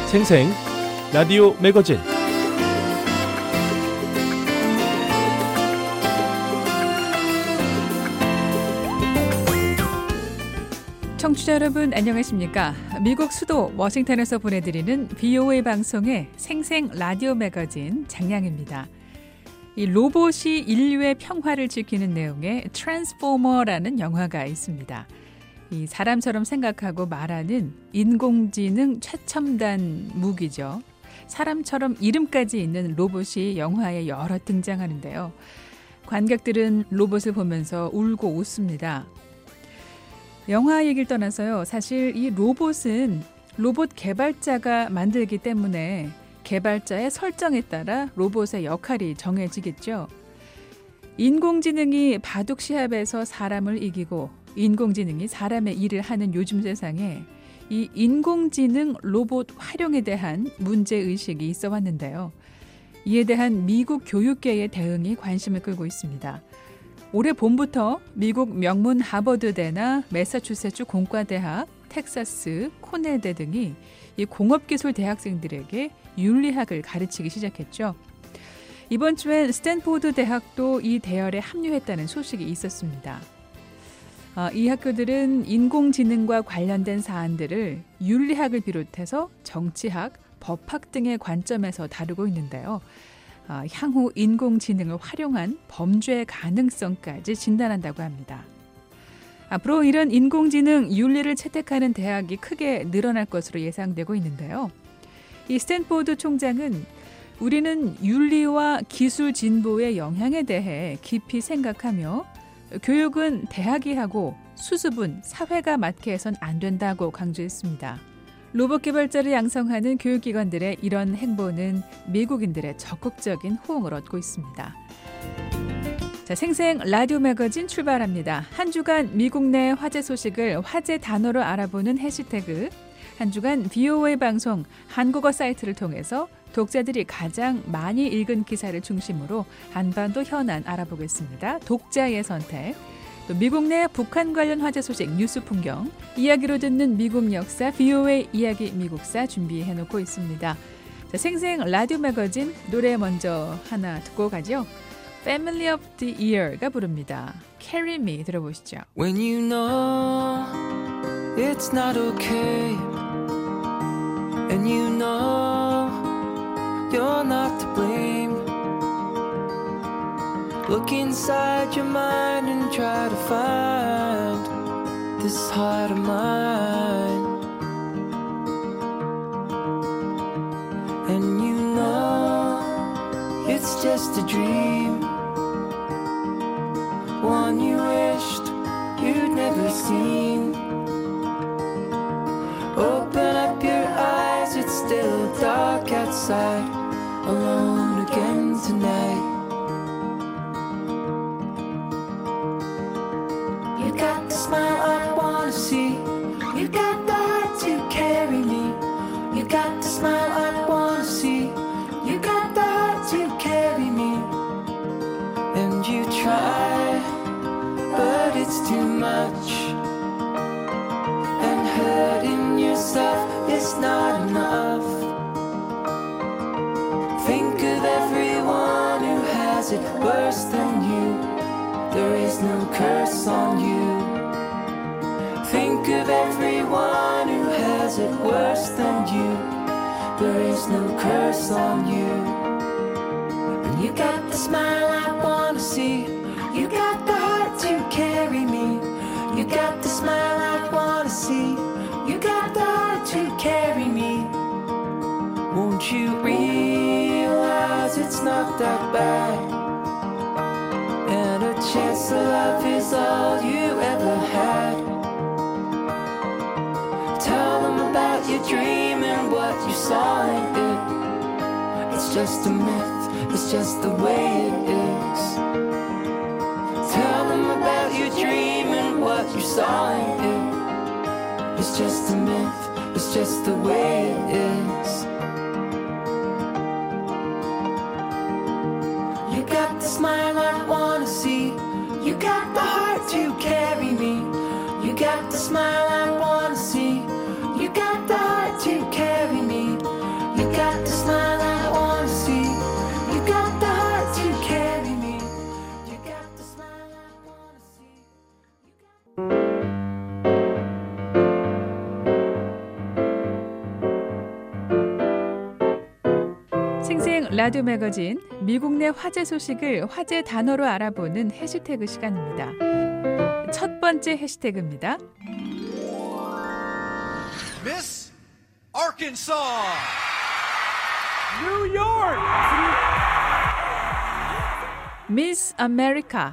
생생 라디오 매거진 청취자 여러분 안녕하십니까? 미국 수도 워싱턴에서 보내드리는 VOA 방송의 생생 라디오 매거진 장량입니다. 이 로봇이 인류의 평화를 지키는 내용의 트랜스포머라는 영화가 있습니다. 이 사람처럼 생각하고 말하는 인공지능 최첨단 무기죠. 사람처럼 이름까지 있는 로봇이 영화에 여러 등장하는데요. 관객들은 로봇을 보면서 울고 웃습니다. 영화 얘기를 떠나서요. 사실 이 로봇은 로봇 개발자가 만들기 때문에 개발자의 설정에 따라 로봇의 역할이 정해지겠죠. 인공지능이 바둑 시합에서 사람을 이기고 인공지능이 사람의 일을 하는 요즘 세상에 이 인공지능 로봇 활용에 대한 문제의식이 있어 왔는데요. 이에 대한 미국 교육계의 대응이 관심을 끌고 있습니다. 올해 봄부터 미국 명문 하버드대나 매사추세츠 공과대학, 텍사스, 코넬대 등이 이 공업기술 대학생들에게 윤리학을 가르치기 시작했죠. 이번 주엔 스탠포드 대학도 이 대열에 합류했다는 소식이 있었습니다. 이 학교들은 인공지능과 관련된 사안들을 윤리학을 비롯해서 정치학, 법학 등의 관점에서 다루고 있는데요. 향후 인공지능을 활용한 범죄 가능성까지 진단한다고 합니다. 앞으로 이런 인공지능 윤리를 채택하는 대학이 크게 늘어날 것으로 예상되고 있는데요. 이 스탠포드 총장은 우리는 윤리와 기술 진보의 영향에 대해 깊이 생각하며 교육은 대학이 하고 수습은 사회가 맡게 해선 안 된다고 강조했습니다. 로봇 개발자를 양성하는 교육기관들의 이런 행보는 미국인들의 적극적인 호응을 얻고 있습니다. 자, 생생 라디오 매거진 출발합니다. 한 주간 미국 내 화제 소식을 화제 단어로 알아보는 해시태그, 한 주간 VOA 방송 한국어 사이트를 통해서 독자들이 가장 많이 읽은 기사를 중심으로 한반도 현안 알아보겠습니다. 독자의 선택. 또 미국 내 북한 관련 화제 소식 뉴스 풍경, 이야기로 듣는 미국 역사 VOA 이야기 미국사 준비해놓고 있습니다. 자, 생생 라디오 매거진 노래 먼저 하나 듣고 가죠. Family of the Year가 부릅니다. Carry Me 들어보시죠. When you know it's not okay and you know you're not to blame, look inside your mind and try to find this heart of mine. And you know it's just a dream, one you wished you'd never seen. Open up your eyes, it's still dark outside, alone again tonight. You got the smile I wanna see, you got the heart to carry me. You got the smile I wanna see, you got the heart to carry me. And you try, but it's too much, and hurting yourself is not enough. Think of everyone who has it worse than you. There is no curse on you. Think of everyone who has it worse than you. There is no curse on you. And you got the smile I wanna see, you got the heart to carry me. You got the smile I wanna see, you got the heart to carry me. Won't you realize it's not that bad, and a chance to love is all you ever had. Tell them about your dream and what you saw in it. It's just a myth, it's just the way it is. Tell them about your dream and what you saw in it. It's just a myth, it's just the way it is. You got the smile I wanna see, you got the heart to carry me. got the smile I wanna see. You got the heart to carry me. 라디오 매거진 미국 내 화제 소식을 화제 단어로 알아보는 해시태그 시간입니다. 첫 번째 해시태그입니다. Miss Arkansas, New York! Miss America.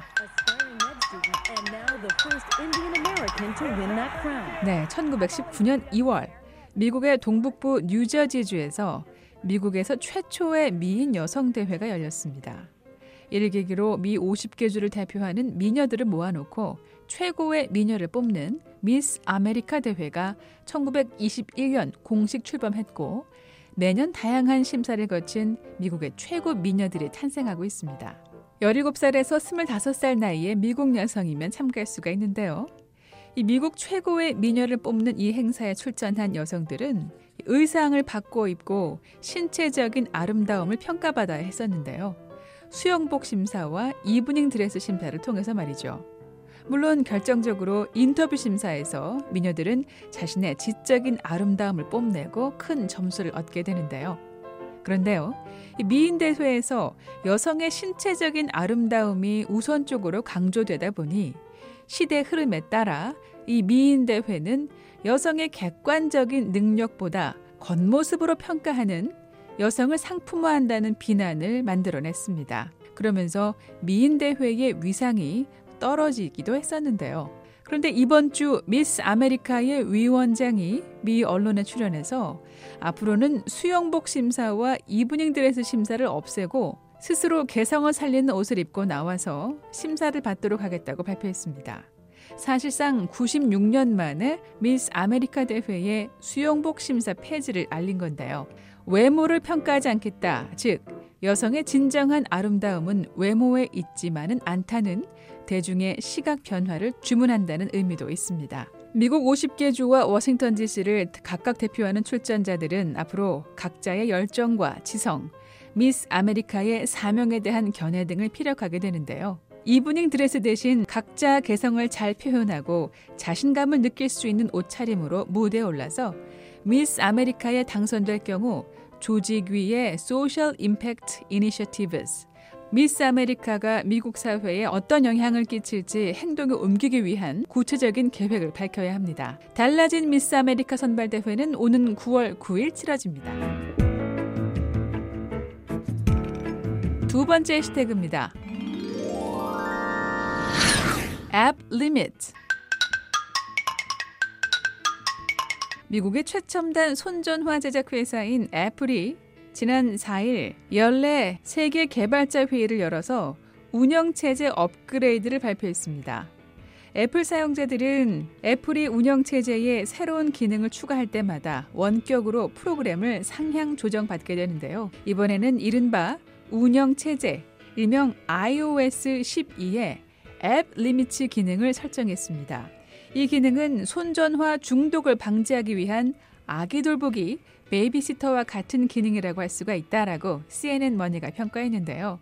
네, 1919년 2월 미국의 동북부 뉴저지주에서 미국에서 최초의 미인 여성 대회가 열렸습니다. 이를 계기로 미 50개 주를 대표하는 미녀들을 모아놓고 최고의 미녀를 뽑는 미스 아메리카 대회가 1921년 공식 출범했고 매년 다양한 심사를 거친 미국의 최고 미녀들이 탄생하고 있습니다. 17살에서 25살 나이의 미국 여성이면 참가할 수가 있는데요. 이 미국 최고의 미녀를 뽑는 이 행사에 출전한 여성들은 의상을 바꿔 입고 신체적인 아름다움을 평가받아야 했었는데요. 수영복 심사와 이브닝 드레스 심사를 통해서 말이죠. 물론 결정적으로 인터뷰 심사에서 미녀들은 자신의 지적인 아름다움을 뽐내고 큰 점수를 얻게 되는데요. 그런데요, 이 미인 대회에서 여성의 신체적인 아름다움이 우선적으로 강조되다 보니 시대 흐름에 따라 이 미인 대회는 여성의 객관적인 능력보다 겉모습으로 평가하는 여성을 상품화한다는 비난을 만들어냈습니다. 그러면서 미인 대회의 위상이 떨어지기도 했었는데요. 그런데 이번 주 미스 아메리카의 위원장이 미 언론에 출연해서 앞으로는 수영복 심사와 이브닝 드레스 심사를 없애고 스스로 개성을 살리는 옷을 입고 나와서 심사를 받도록 하겠다고 발표했습니다. 사실상 96년 만에 미스 아메리카 대회의 수영복 심사 폐지를 알린 건데요. 외모를 평가하지 않겠다, 즉 여성의 진정한 아름다움은 외모에 있지만은 않다는 대중의 시각 변화를 주문한다는 의미도 있습니다. 미국 50개 주와 워싱턴 DC를 각각 대표하는 출전자들은 앞으로 각자의 열정과 지성, 미스 아메리카의 사명에 대한 견해 등을 피력하게 되는데요. 이브닝 드레스 대신 각자 개성을 잘 표현하고 자신감을 느낄 수 있는 옷차림으로 무대에 올라서 미스 아메리카에 당선될 경우 조직위의 Social Impact Initiatives, 미스 아메리카가 미국 사회에 어떤 영향을 끼칠지 행동에 옮기기 위한 구체적인 계획을 밝혀야 합니다. 달라진 미스 아메리카 선발대회는 오는 9월 9일 치러집니다. 두 번째 해시태그입니다. App Limit. 미국의 최첨단 손전화 제작 회사인 애플이 지난 4일 연례 세계 개발자 회의를 열어서 운영체제 업그레이드를 발표했습니다. 애플 사용자들은 애플이 운영체제에 새로운 기능을 추가할 때마다 원격으로 프로그램을 상향 조정받게 되는데요. 이번에는 이른바 운영체제, 일명 iOS 12의 앱 리미트 기능을 설정했습니다. 이 기능은 손전화 중독을 방지하기 위한 아기 돌보기 베이비시터와 같은 기능이라고 할 수가 있다라고 CNN 머니가 평가했는데요.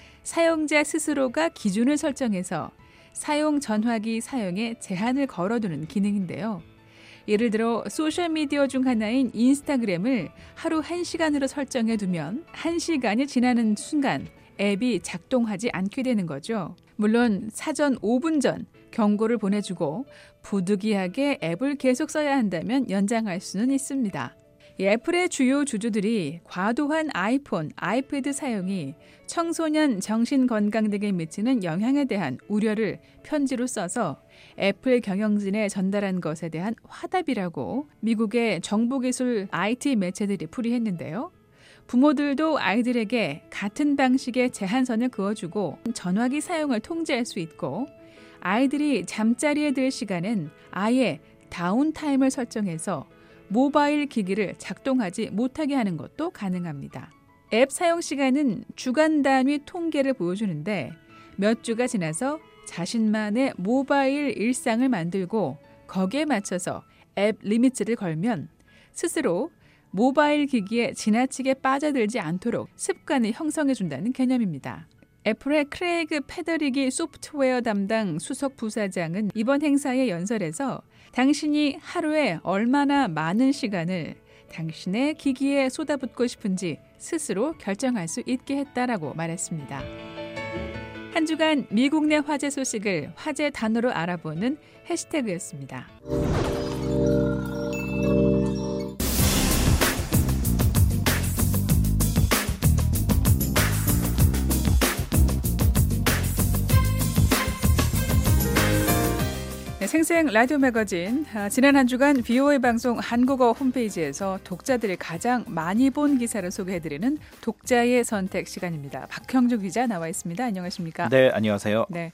사용자 스스로가 기준을 설정해서 사용 전화기 사용에 제한을 걸어두는 기능인데요. 예를 들어 소셜미디어 중 하나인 인스타그램을 하루 1시간으로 설정해두면 1시간이 지나는 순간 앱이 작동하지 않게 되는 거죠. 물론 사전 5분 전 경고를 보내주고 부득이하게 앱을 계속 써야 한다면 연장할 수는 있습니다. 애플의 주요 주주들이 과도한 아이폰, 아이패드 사용이 청소년 정신건강 등에 미치는 영향에 대한 우려를 편지로 써서 애플 경영진에 전달한 것에 대한 화답이라고 미국의 정보기술 IT 매체들이 풀이했는데요. 부모들도 아이들에게 같은 방식의 제한선을 그어주고 전화기 사용을 통제할 수 있고 아이들이 잠자리에 들 시간은 아예 다운타임을 설정해서 모바일 기기를 작동하지 못하게 하는 것도 가능합니다. 앱 사용 시간은 주간 단위 통계를 보여주는데 몇 주가 지나서 자신만의 모바일 일상을 만들고 거기에 맞춰서 앱 리미트를 걸면 스스로 모바일 기기에 지나치게 빠져들지 않도록 습관을 형성해준다는 개념입니다. 애플의 크레이그 페더리기 소프트웨어 담당 수석 부사장은 이번 행사의 연설에서 당신이 하루에 얼마나 많은 시간을 당신의 기기에 쏟아붓고 싶은지 스스로 결정할 수 있게 했다라고 말했습니다. 한 주간 미국 내 화제 소식을 화제 단어로 알아보는 해시태그였습니다. 생생 라디오 매거진, 지난 한 주간 VOA 방송 한국어 홈페이지에서 독자들이 가장 많이 본 기사를 소개해드리는 독자의 선택 시간입니다. 박형주 기자 나와 있습니다. 안녕하십니까? 네, 안녕하세요. 네,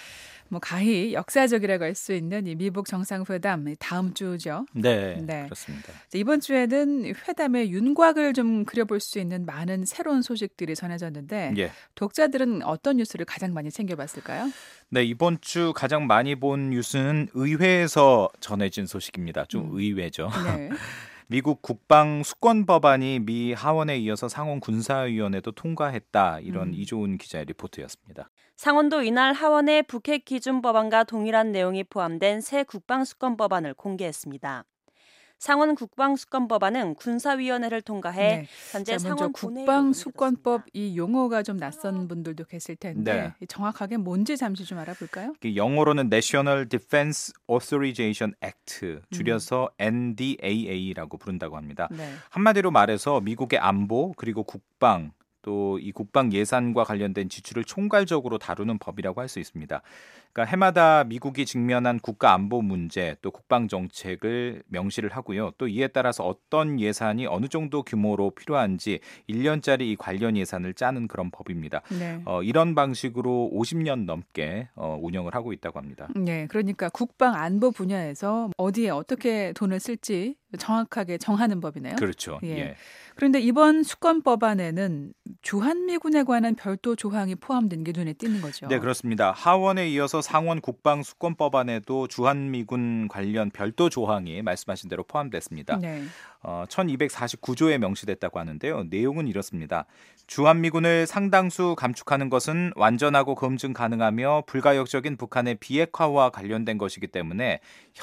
가히 역사적이라고 할 수 있는 이 미북 정상회담 다음 주죠. 네, 네. 그렇습니다. 이번 주에는 회담의 윤곽을 좀 그려볼 수 있는 많은 새로운 소식들이 전해졌는데 예. 독자들은 어떤 뉴스를 가장 많이 챙겨봤을까요? 네, 이번 주 가장 많이 본 뉴스는 의회에서 전해진 소식입니다. 좀 의외죠. 네. 미국 국방 수권 법안이 미 하원에 이어서 상원 군사위원회도 통과했다. 이런 이조은 기자의 리포트였습니다. 상원도 이날 하원에 북핵 기준 법안과 동일한 내용이 포함된 새 국방 수권 법안을 공개했습니다. 상원 국방 수권 법안은 군사위원회를 통과해 네. 현재 먼저 상원 본회의로 국방 수권법 공개됐습니다. 이 용어가 좀 낯선 분들도 계실 텐데 정확하게 뭔지 잠시 좀 알아볼까요? 영어로는 National Defense Authorization Act, 줄여서 NDAA라고 부른다고 합니다. 네. 한마디로 말해서 미국의 안보 그리고 국방 또 이 국방 예산과 관련된 지출을 총괄적으로 다루는 법이라고 할 수 있습니다. 그러니까 해마다 미국이 직면한 국가 안보 문제 또 국방 정책을 명시를 하고요. 또 이에 따라서 어떤 예산이 어느 정도 규모로 필요한지 1년짜리 이 관련 예산을 짜는 그런 법입니다. 네. 이런 방식으로 50년 넘게 운영을 하고 있다고 합니다. 네, 그러니까 국방 안보 분야에서 어디에 어떻게 돈을 쓸지 정확하게 정하는 법이네요. 그렇죠. 예. 예. 그런데 이번 수권 법안에는 주한미군에 관한 별도 조항이 포함된 게 눈에 띄는 거죠. 네, 그렇습니다. 하원에 이어서 상원 국방 수권 법안에도 주한미군 관련 별도 조항이 말씀하신 대로 포함됐습니다. 네. 1249조에 명시됐다고 하는데요. 내용은 이렇습니다. 주한미군을 상당수 감축하는 것은 완전하고 검증 가능하며 불가역적인 북한의 비핵화와 관련된 것이기 때문에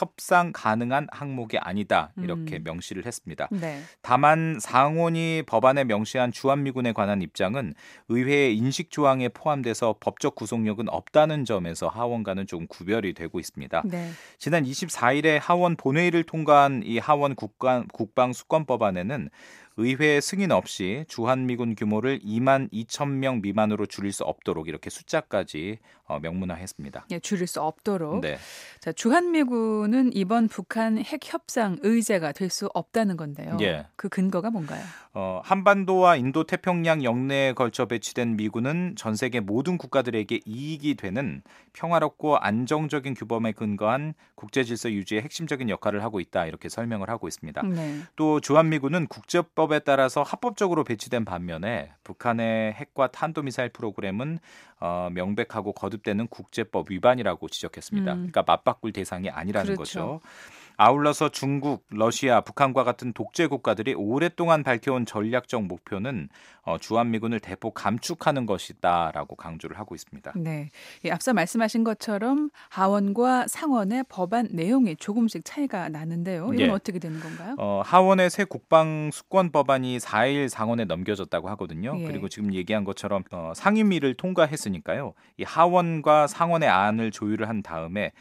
협상 가능한 항목이 아니다. 이렇게 명시를 했습니다. 네. 다만 상원이 법안에 명시한 주한미군에 관한 입장은 의회의 인식 조항에 포함돼서 법적 구속력은 없다는 점에서 하원과는 조금 구별이 되고 있습니다. 네. 지난 24일에 하원 본회의를 통과한 이 하원 국방 수권 법안에는 의회 승인 없이 주한미군 규모를 2만 2천 명 미만으로 줄일 수 없도록 이렇게 숫자까지 명문화했습니다. 예, 줄일 수 없도록. 네. 자, 주한미군은 이번 북한 핵 협상 의제가 될 수 없다는 건데요. 예. 그 근거가 뭔가요? 한반도와 인도 태평양 영내에 걸쳐 배치된 미군은 전 세계 모든 국가들에게 이익이 되는 평화롭고 안정적인 규범에 근거한 국제 질서 유지의 핵심적인 역할을 하고 있다. 이렇게 설명을 하고 있습니다. 네. 또 주한미군은 국제법에 따라서 합법적으로 배치된 반면에 북한의 핵과 탄도미사일 프로그램은 명백하고 거듭되는 국제법 위반이라고 지적했습니다. 그러니까 맞바꿀 대상이 아니라는 그렇죠. 거죠. 아울러서 중국, 러시아, 북한과 같은 독재 국가들이 오랫동안 밝혀온 전략적 목표는 주한미군을 대폭 감축하는 것이다라고 강조를 하고 있습니다. 네, 앞서 말씀하신 것처럼 하원과 상원의 법안 내용이 조금씩 차이가 나는데요. 이건 어떻게 되는 건가요? 하원의 새 국방 수권 법안이 4일 상원에 넘겨졌다고 하거든요. 예. 그리고 지금 얘기한 것처럼 상임위를 통과했으니까요. 이 하원과 상원의 안을 조율을 한 다음에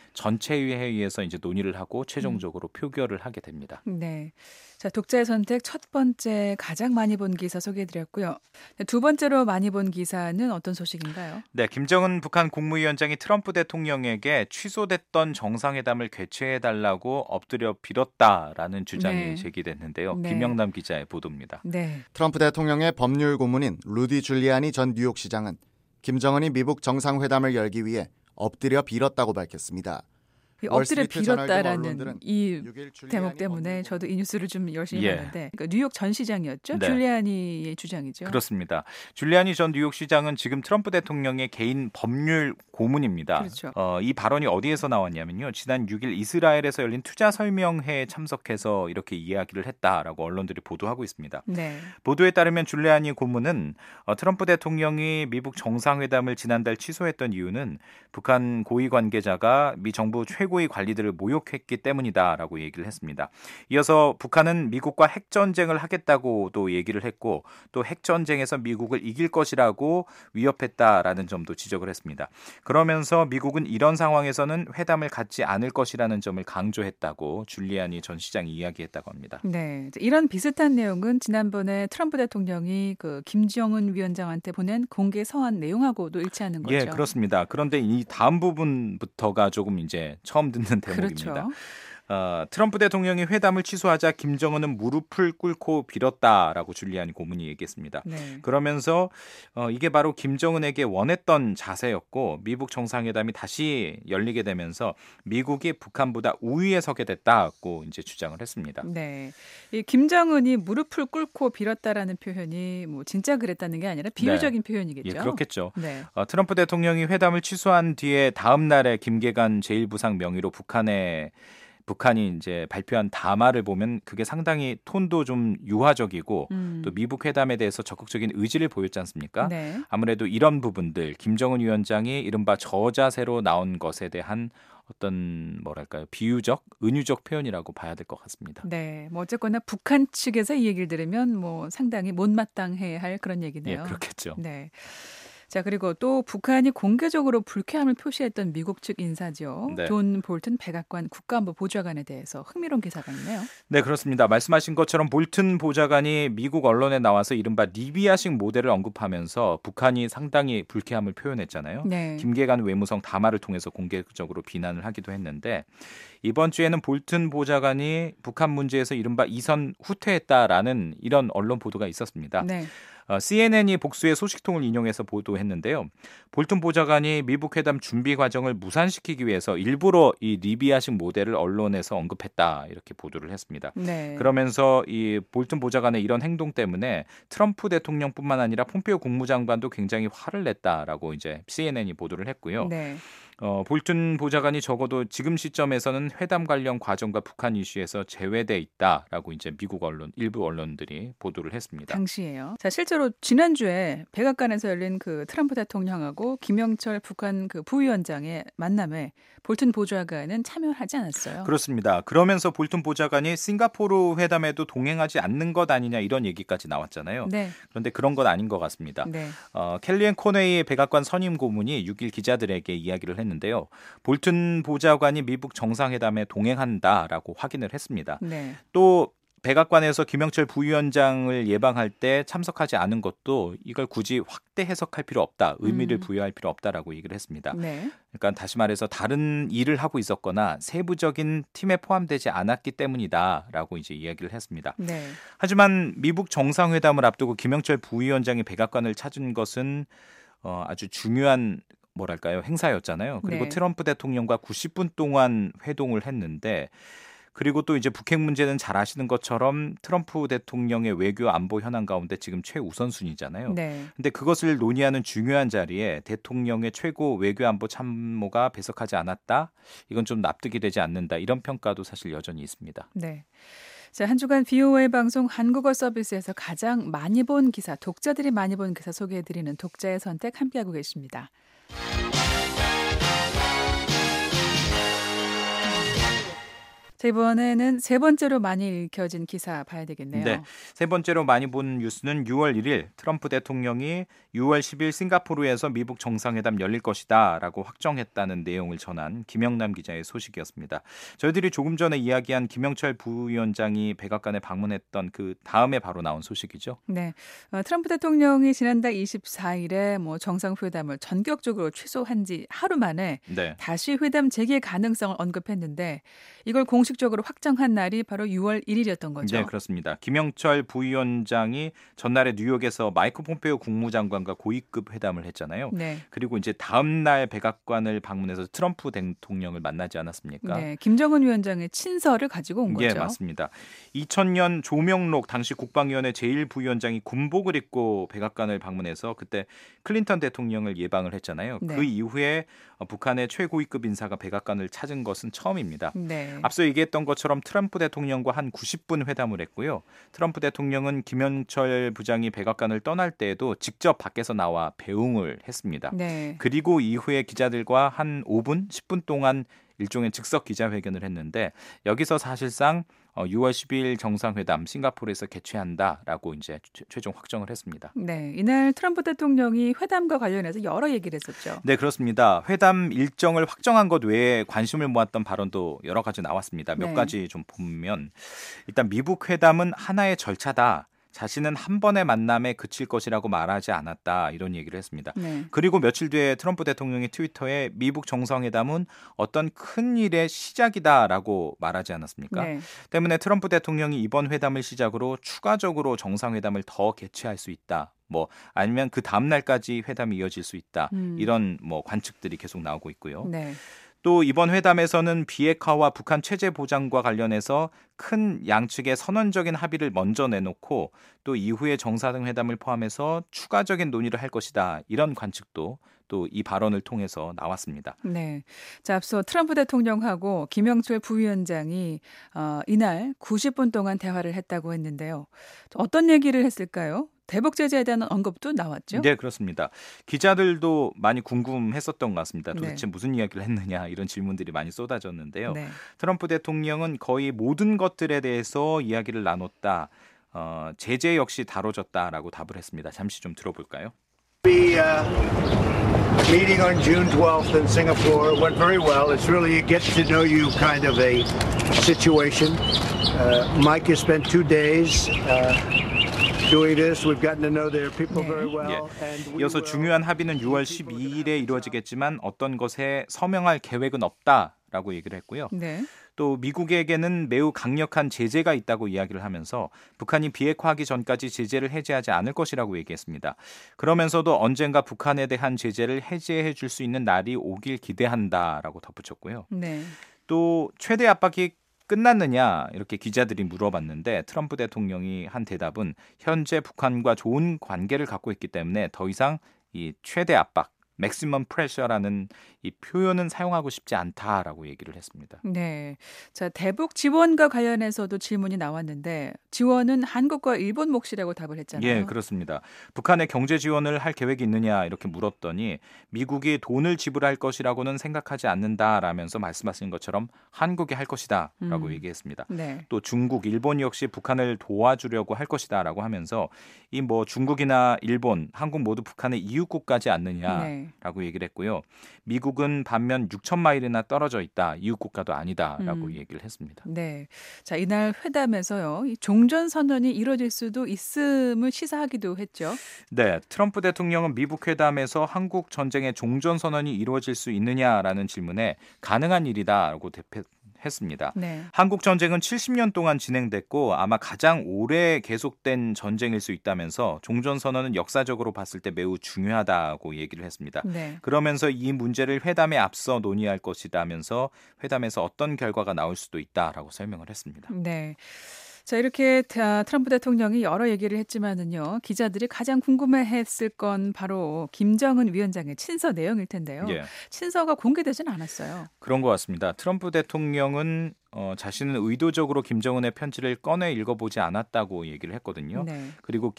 전체회의에서 이제 논의를 하고 최종적으로 표결을 하게 됩니다. 네. 자, 독자의 선택 첫 번째 가장 많이 본 기사 소개해드렸고요. 두 번째로 많이 본 기사는 어떤 소식인가요? 네, 김정은 북한 국무위원장이 트럼프 대통령에게 취소됐던 정상회담을 개최해달라고 엎드려 빌었다라는 주장이 네. 제기됐는데요. 네. 김영남 기자의 보도입니다. 네. 트럼프 대통령의 법률 고문인 루디 줄리아니 전 뉴욕시장은 김정은이 미북 정상회담을 열기 위해 엎드려 빌었다고 밝혔습니다. 엎드려 월스트리트 저널 등 빌었다라는 언론들은 이 6일 줄리아니 대목 때문에 법률 저도 이 뉴스를 좀 열심히 예. 봤는데 그러니까 뉴욕 전 시장이었죠? 네. 줄리아니의 주장이죠. 그렇습니다. 줄리아니 전 뉴욕시장은 지금 트럼프 대통령의 개인 법률 고문입니다. 그렇죠. 이 발언이 어디에서 나왔냐면요. 지난 6일 이스라엘에서 열린 투자 설명회에 참석해서 이렇게 이야기를 했다라고 언론들이 보도하고 있습니다. 네. 보도에 따르면 줄리아니 고문은 트럼프 대통령이 미북 정상회담을 지난달 취소했던 이유는 북한 고위 관계자가 미 정부 최고 최고위 관리들을 모욕했기 때문이다라고 얘기를 했습니다. 이어서 북한은 미국과 핵전쟁을 하겠다고도 얘기를 했고 또 핵전쟁에서 미국을 이길 것이라고 위협했다라는 점도 지적을 했습니다. 그러면서 미국은 이런 상황에서는 회담을 갖지 않을 것이라는 점을 강조했다고 줄리아니 전 시장이 이야기했다고 합니다. 네, 이런 비슷한 내용은 지난번에 트럼프 대통령이 그 김정은 위원장한테 보낸 공개 서한 내용하고도 일치하는 거죠. 예, 그렇습니다. 그런데 이 다음 부분부터가 조금 이제 처음 듣는 대목입니다. 그렇죠. 트럼프 대통령이 회담을 취소하자 김정은은 무릎을 꿇고 빌었다라고 줄리아니 고문이 얘기했습니다. 네. 그러면서 이게 바로 김정은에게 원했던 자세였고 미국 정상회담이 다시 열리게 되면서 미국이 북한보다 우위에 서게 됐다고 이제 주장을 했습니다. 네, 이 김정은이 무릎을 꿇고 빌었다라는 표현이 뭐 진짜 그랬다는 게 아니라 비유적인 표현이겠죠. 예, 그렇겠죠. 네. 트럼프 대통령이 회담을 취소한 뒤에 다음 날에 김계관 제1부상 명의로 북한이 이제 발표한 담화를 보면 그게 상당히 톤도 좀 유화적이고 또 미북 회담에 대해서 적극적인 의지를 보였지 않습니까? 네. 아무래도 이런 부분들 김정은 위원장이 이른바 저자세로 나온 것에 대한 어떤 뭐랄까요 비유적, 은유적 표현이라고 봐야 될 것 같습니다. 네, 뭐 어쨌거나 북한 측에서 이 얘기를 들으면 뭐 상당히 못마땅해야 할 그런 얘기네요. 예, 그렇겠죠. 네. 자, 그리고 또 북한이 공개적으로 불쾌함을 표시했던 미국 측 인사죠. 네. 존 볼튼 백악관 국가안보 보좌관에 대해서 흥미로운 기사가 있네요. 네, 그렇습니다. 말씀하신 것처럼 볼튼 보좌관이 미국 언론에 나와서 이른바 리비아식 모델을 언급하면서 북한이 상당히 불쾌함을 표현했잖아요. 네. 김계관 외무성 담화를 통해서 공개적으로 비난을 하기도 했는데 이번 주에는 볼튼 보좌관이 북한 문제에서 이른바 이선 후퇴했다라는 이런 언론 보도가 있었습니다. 네. CNN이 복수의 소식통을 인용해서 보도했는데요. 볼튼 보좌관이 미북 회담 준비 과정을 무산시키기 위해서 일부러 이 리비아식 모델을 언론에서 언급했다 이렇게 보도를 했습니다. 네. 그러면서 이 볼튼 보좌관의 이런 행동 때문에 트럼프 대통령뿐만 아니라 폼페이오 국무장관도 굉장히 화를 냈다라고 이제 CNN이 보도를 했고요. 네. 볼튼 보좌관이 적어도 지금 시점에서는 회담 관련 과정과 북한 이슈에서 제외돼 있다라고 이제 미국 언론 일부 언론들이 보도를 했습니다. 당시에요. 자, 실제로 지난주에 백악관에서 열린 그 트럼프 대통령하고 김영철 북한 그 부위원장의 만남에 볼튼 보좌관은 참여하지 않았어요. 그렇습니다. 그러면서 볼튼 보좌관이 싱가포르 회담에도 동행하지 않는 것 아니냐 이런 얘기까지 나왔잖아요. 네. 그런데 그런 건 아닌 것 같습니다. 네. kell리앤 코네이 백악관 선임 고문이 6일 기자들에게 이야기를 했는데요. 볼튼 보좌관이 미북 정상회담에 동행한다라고 확인을 했습니다. 네. 또 백악관에서 김영철 부위원장을 예방할 때 참석하지 않은 것도 이걸 굳이 확대 해석할 필요 없다. 의미를 부여할 필요 없다라고 얘기를 했습니다. 네. 그러니까 다시 말해서 다른 일을 하고 있었거나 세부적인 팀에 포함되지 않았기 때문이다라고 이제 이야기를 했습니다. 네. 하지만 미북 정상회담을 앞두고 김영철 부위원장이 백악관을 찾은 것은 아주 중요한 뭐랄까요 행사였잖아요. 그리고 네. 트럼프 대통령과 90분 동안 회동을 했는데 그리고 또 이제 북핵 문제는 잘 아시는 것처럼 트럼프 대통령의 외교 안보 현안 가운데 지금 최우선순위잖아요. 네. 근데 그것을 논의하는 중요한 자리에 대통령의 최고 외교 안보 참모가 배석하지 않았다. 이건 좀 납득이 되지 않는다. 이런 평가도 사실 여전히 있습니다. 네. 자, 한 주간 VOA 방송 한국어 서비스에서 가장 많이 본 기사, 독자들이 많이 본 기사 소개해드리는 독자의 선택 함께하고 계십니다. 자, 이번에는 세 번째로 많이 읽혀진 기사 봐야 되겠네요. 네, 세 번째로 많이 본 뉴스는 6월 1일 트럼프 대통령이 6월 10일 싱가포르에서 미북 정상회담 열릴 것이다 라고 확정했다는 내용을 전한 김영남 기자의 소식이었습니다. 저희들이 조금 전에 이야기한 김영철 부위원장이 백악관에 방문했던 그 다음에 바로 나온 소식이죠. 네, 트럼프 대통령이 지난달 24일에 뭐 정상회담을 전격적으로 취소한 지 하루 만에 네. 다시 회담 재개 가능성을 언급했는데 이걸 공식적으로 확정한 날이 바로 6월 1일이었던 거죠. 네, 그렇습니다. 김영철 부위원장이 전날에 뉴욕에서 마이크 폼페이오 국무장관과 고위급 회담을 했잖아요. 네. 그리고 이제 다음 날 백악관을 방문해서 트럼프 대통령을 만나지 않았습니까? 네, 김정은 위원장의 친서를 가지고 온 거죠. 예, 맞습니다. 2000년 조명록 당시 국방위원회 제1부위원장이 군복을 입고 백악관을 방문해서 그때 클린턴 대통령을 예방을 했잖아요. 네. 그 이후에 북한의 최고위급 인사가 백악관을 찾은 것은 처음입니다. 네. 앞서 얘기했던 것처럼 트럼프 대통령과 한 90분 회담을 했고요. 트럼프 대통령은 김영철 부장이 백악관을 떠날 때에도 직접 밖에서 나와 배웅을 했습니다. 네. 그리고 이후에 기자들과 한 5분, 10분 동안 일종의 즉석 기자회견을 했는데 여기서 사실상 6월 12일 정상회담 싱가포르에서 개최한다라고 이제 최종 확정을 했습니다. 네, 이날 트럼프 대통령이 회담과 관련해서 여러 얘기를 했었죠. 네, 그렇습니다. 회담 일정을 확정한 것 외에 관심을 모았던 발언도 여러 가지 나왔습니다. 몇 네. 가지 좀 보면 일단 미북 회담은 하나의 절차다. 자신은 한 번의 만남에 그칠 것이라고 말하지 않았다. 이런 얘기를 했습니다. 네. 그리고 며칠 뒤에 트럼프 대통령이 트위터에 미북 정상회담은 어떤 큰 일의 시작이다라고 말하지 않았습니까? 네. 때문에 트럼프 대통령이 이번 회담을 시작으로 추가적으로 정상회담을 더 개최할 수 있다. 아니면 그 다음 날까지 회담이 이어질 수 있다. 이런 관측들이 계속 나오고 있고요. 네. 또 이번 회담에서는 비핵화와 북한 체제 보장과 관련해서 큰 양측의 선언적인 합의를 먼저 내놓고 또 이후에 정상회담을 포함해서 추가적인 논의를 할 것이다. 이런 관측도 또 이 발언을 통해서 나왔습니다. 네. 자, 앞서 트럼프 대통령하고 김영철 부위원장이 이날 90분 동안 대화를 했다고 했는데요. 어떤 얘기를 했을까요? 대북 제재에 대한 언급도 나왔죠? 네, 그렇습니다. 기자들도 많이 궁금했었던 것 같습니다. 네. 도대체 무슨 이야기를 했느냐 이런 질문들이 많이 쏟아졌는데요. 네. 트럼프 대통령은 거의 모든 것들에 대해서 이야기를 나눴다. 제재 역시 다뤄졌다라고 답을 했습니다. 잠시 좀 들어볼까요? The meeting on June 12th in Singapore went very well. It's really a get to know you kind of a situation. Mike has spent 2 days doing this. We've gotten to know their people very well. And we 이어서 중요한 합의는 6월 12일에 이루어지겠지만 어떤 것에 서명할 계획은 없다라고 얘기를 했고요. 네. 또 미국에게는 매우 강력한 제재가 있다고 이야기를 하면서 북한이 비핵화하기 전까지 제재를 해제하지 않을 것이라고 얘기했습니다. 그러면서도 언젠가 북한에 대한 제재를 해제해 줄 수 있는 날이 오길 기대한다라고 덧붙였고요. 네. 또 최대 압박이 끝났느냐 이렇게 기자들이 물어봤는데 트럼프 대통령이 한 대답은 현재 북한과 좋은 관계를 갖고 있기 때문에 더 이상 이 최대 압박 맥시멈 프레셔라는 이 표현은 사용하고 싶지 않다라고 얘기를 했습니다. 네. 자, 대북 지원과 관련해서도 질문이 나왔는데 지원은 한국과 일본 몫이라고 답을 했잖아요. 예, 그렇습니다. 북한에 경제 지원을 할 계획이 있느냐 이렇게 물었더니 미국이 돈을 지불할 것이라고는 생각하지 않는다라면서 말씀하신 것처럼 한국이 할 것이다라고 얘기했습니다. 네. 또 중국, 일본 역시 북한을 도와주려고 할 것이다라고 하면서 이 중국이나 일본, 한국 모두 북한의 이웃국가지 않느냐라고 얘기를 했고요. 미국은 반면 6천 마일이나 떨어져 있다. 이웃국가도 아니다라고 얘기를 했습니다. 네. 자, 이날 회담에서요. 이 종전 선언이 이루어질 수도 있음을 시사하기도 했죠. 네, 트럼프 대통령은 미북 회담에서 한국 전쟁의 종전 선언이 이루어질 수 있느냐라는 질문에 가능한 일이다라고 했습니다. 네. 한국 전쟁은 70년 동안 진행됐고 아마 가장 오래 계속된 전쟁일 수 있다면서 종전 선언은 역사적으로 봤을 때 매우 중요하다고 얘기를 했습니다. 네. 그러면서 이 문제를 회담에 앞서 논의할 것이라면서 회담에서 어떤 결과가 나올 수도 있다라고 설명을 했습니다. 네. 자, 이렇게 트럼프 대통령이 여러 얘기를 했지만은요. 기자들이 가장 궁금해했을 건 바로 김정은 위원장의 친서 내용일 텐데요. 예. 친서가 공개되진 않았어요. 그런 것 같습니다. 트럼프 대통령은 자신은 의도적으로 김정은의 편지를 꺼내 읽어보지 않았다고 얘기를 했거든요. 네. 그리고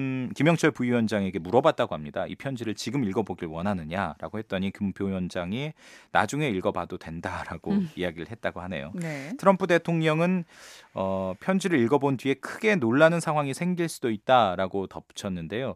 김영철 부위원장에게 물어봤다고 합니다. 이 편지를 지금 읽어보길 원하느냐라고 했더니 김 부위원장이 나중에 읽어봐도 된다라고 이야기를 했다고 하네요. 네. 트럼프 대통령은 편지를 읽어본 뒤에 크게 놀라는 상황이 생길 수도 있다라고 덧붙였는데요.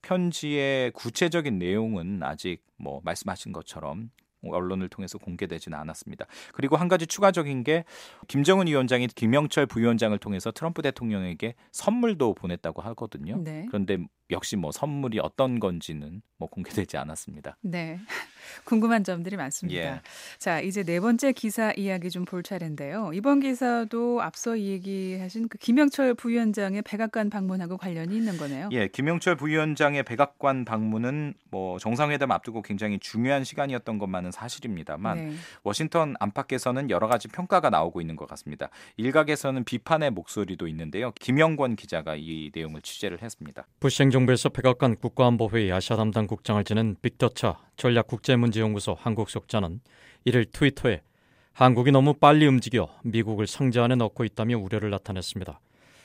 편지의 구체적인 내용은 아직 말씀하신 것처럼 언론을 통해서 공개되지는 않았습니다. 그리고 한 가지 추가적인 게 김정은 위원장이 김영철 부위원장을 통해서 트럼프 대통령에게 선물도 보냈다고 하거든요. 네. 그런데 역시 선물이 어떤 건지는 공개되지 않았습니다. 네. 궁금한 점들이 많습니다. 예. 자, 이제 네 번째 기사 이야기 좀 볼 차례인데요. 이번 기사도 앞서 얘기하신 그 김영철 부위원장의 백악관 방문하고 관련이 있는 거네요. 예, 김영철 부위원장의 백악관 방문은 정상회담 앞두고 굉장히 중요한 시간이었던 것만은 사실입니다만 네. 워싱턴 안팎에서는 여러 가지 평가가 나오고 있는 것 같습니다. 일각에서는 비판의 목소리도 있는데요. 김영권 기자가 이 내용을 취재를 했습니다. 부시 행정부에서 백악관 국가안보회의 아시아 담당 국장을 지낸 빅더차 전략국제문제연구소 한국속자는 이를 트위터에 한국이 너무 빨리 움직여 미국을 상자 안에 넣고 있다며 우려를 나타냈습니다.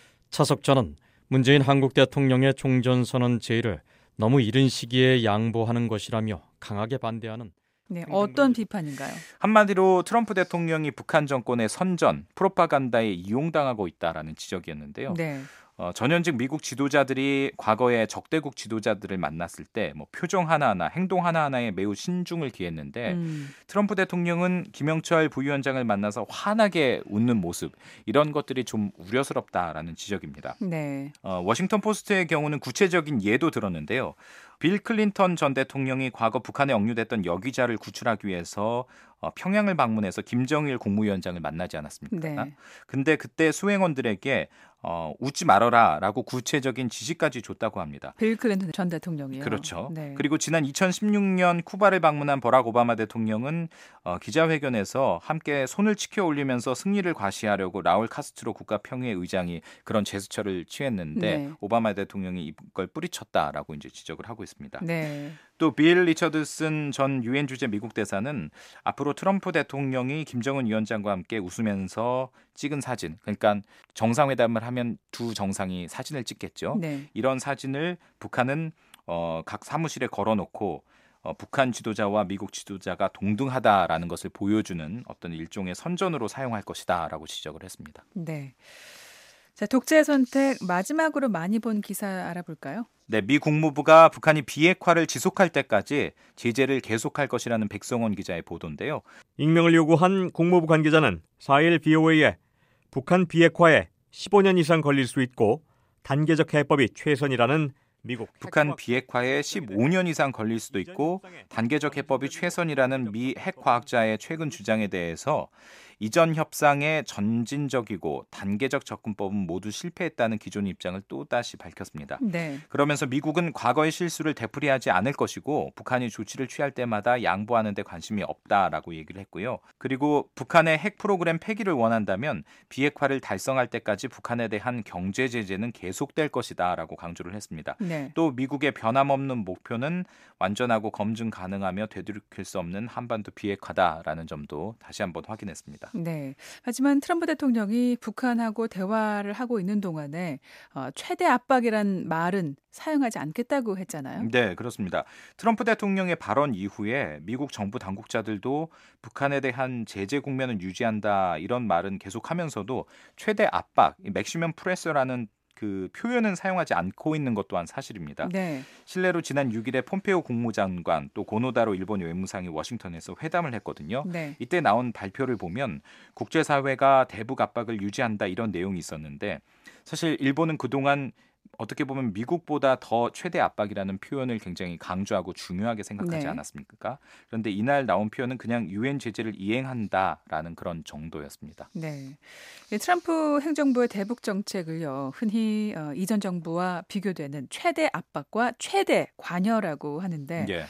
차석자는 문재인 한국 대통령의 종전선언 제의를 너무 이른 시기에 양보하는 것이라며 강하게 반대하는 네, 어떤 비판인가요? 한마디로 트럼프 대통령이 북한 정권의 선전, 프로파간다에 이용당하고 있다라는 지적이었는데요. 네. 전현직 미국 지도자들이 과거에 적대국 지도자들을 만났을 때 뭐 표정 하나하나, 행동 하나하나에 매우 신중을 기했는데 트럼프 대통령은 김영철 부위원장을 만나서 환하게 웃는 모습, 이런 것들이 좀 우려스럽다라는 지적입니다. 네. 워싱턴 포스트의 경우는 구체적인 예도 들었는데요. 빌 클린턴 전 대통령이 과거 북한에 억류됐던 여기자를 구출하기 위해서 평양을 방문해서 김정일 국무위원장을 만나지 않았습니까? 네. 근데 그때 수행원들에게 웃지 말아라라고 구체적인 지시까지 줬다고 합니다. 빌 클린턴 전 대통령이요. 그렇죠. 네. 그리고 지난 2016년 쿠바를 방문한 버락 오바마 대통령은 기자회견에서 함께 손을 치켜 올리면서 승리를 과시하려고 라울 카스트로 국가평의회 의장이 그런 제스처를 취했는데 네. 오바마 대통령이 이걸 뿌리쳤다라고 이제 지적을 하고 있습니다. 네. 또 빌 리처드슨 전 유엔 주재 미국 대사는 앞으로 트럼프 대통령이 김정은 위원장과 함께 웃으면서 찍은 사진, 그러니까 정상회담을 하면 두 정상이 사진을 찍겠죠. 네. 이런 사진을 북한은 각 사무실에 걸어놓고 북한 지도자와 미국 지도자가 동등하다라는 것을 보여주는 어떤 일종의 선전으로 사용할 것이다라고 지적을 했습니다. 네. 자, 독재의 선택 마지막으로 많이 본 기사 알아볼까요? 네, 미 국무부가 북한이 비핵화를 지속할 때까지 제재를 계속할 것이라는 백성원 기자의 보도인데요. 익명을 요구한 국무부 관계자는 4일 BOA에 북한 비핵화에 15년 이상 걸릴 수 있고 단계적 해법이 최선이라는 미국 북한 비핵화에 15년 이상 걸릴 수도 있고 단계적 해법이 최선이라는 미 핵과학자의 최근 주장에 대해서 이전 협상의 전진적이고 단계적 접근법은 모두 실패했다는 기존 입장을 또다시 밝혔습니다. 네. 그러면서 미국은 과거의 실수를 되풀이하지 않을 것이고 북한이 조치를 취할 때마다 양보하는 데 관심이 없다라고 얘기를 했고요. 그리고 북한의 핵 프로그램 폐기를 원한다면 비핵화를 달성할 때까지 북한에 대한 경제 제재는 계속될 것이다라고 강조를 했습니다. 네. 또 미국의 변함없는 목표는 완전하고 검증 가능하며 되돌이킬 수 없는 한반도 비핵화다라는 점도 다시 한번 확인했습니다. 네. 하지만 트럼프 대통령이 북한하고 대화를 하고 있는 동안에 최대 압박이란 말은 사용하지 않겠다고 했잖아요. 네, 그렇습니다. 트럼프 대통령의 발언 이후에 미국 정부 당국자들도 북한에 대한 제재 국면을 유지한다 이런 말은 계속하면서도 최대 압박, 맥시멈 프레셔라는 그 표현은 사용하지 않고 있는 것 또한 사실입니다. 네. 실례로 지난 6일에 폼페오 국무장관 또 고노다로 일본 외무상이 워싱턴에서 회담을 했거든요. 네. 이때 나온 발표를 보면 국제사회가 대북 압박을 유지한다 이런 내용이 있었는데 사실 일본은 그동안 어떻게 보면 미국보다 더 최대 압박이라는 표현을 굉장히 강조하고 중요하게 생각하지 네. 않았습니까? 그런데 이날 나온 표현은 그냥 유엔 제재를 이행한다라는 그런 정도였습니다. 네. 트럼프 행정부의 대북 정책을요, 흔히 이전 정부와 비교되는 최대 압박과 최대 관여라고 하는데 예.